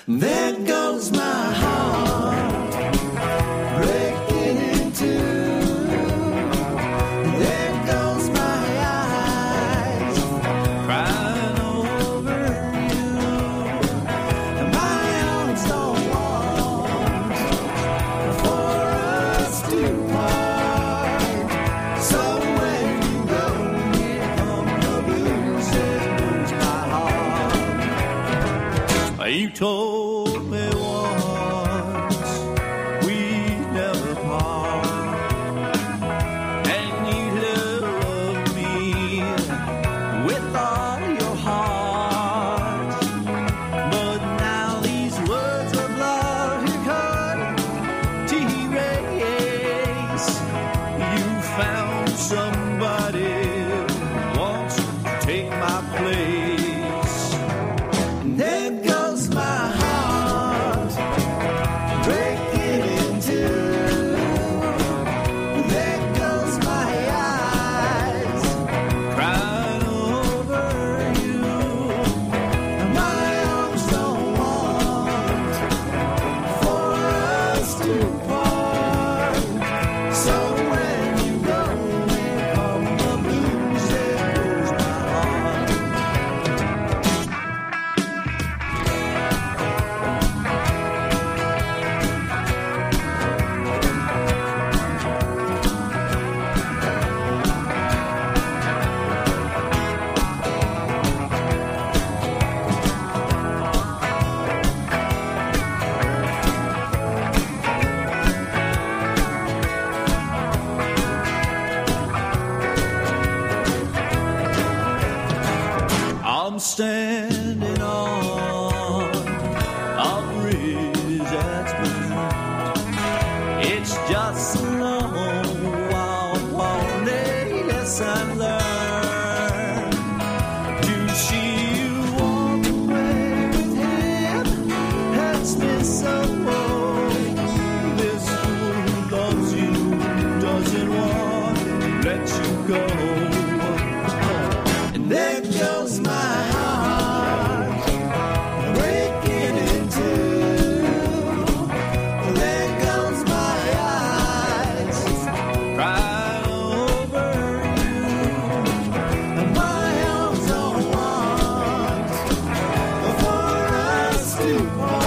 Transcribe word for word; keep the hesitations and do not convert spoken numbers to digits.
There goes my heart breaking in two. There goes my eyes crying over you. And my arms don't want for us to part. So when you go, here come the blues, there goes my heart. You told me once we'd never part, and you loved me with all your heart. But now these words of love here come to erase. You found somebody who wants to take my place. And there goes my heart breaking in two. There goes my eyes crying over you. And my arms don't want for us to part. So when you go, here come the blues, there goes my heart. I'm standing on a bridge that's burned. It's just a long while, only lesson learned. To see you walk away with him hurts me so. This fool who loves you doesn't want to let you go. And there goes my heart breaking in two. There goes my eyes crying over you. And my arms don't want for us to part.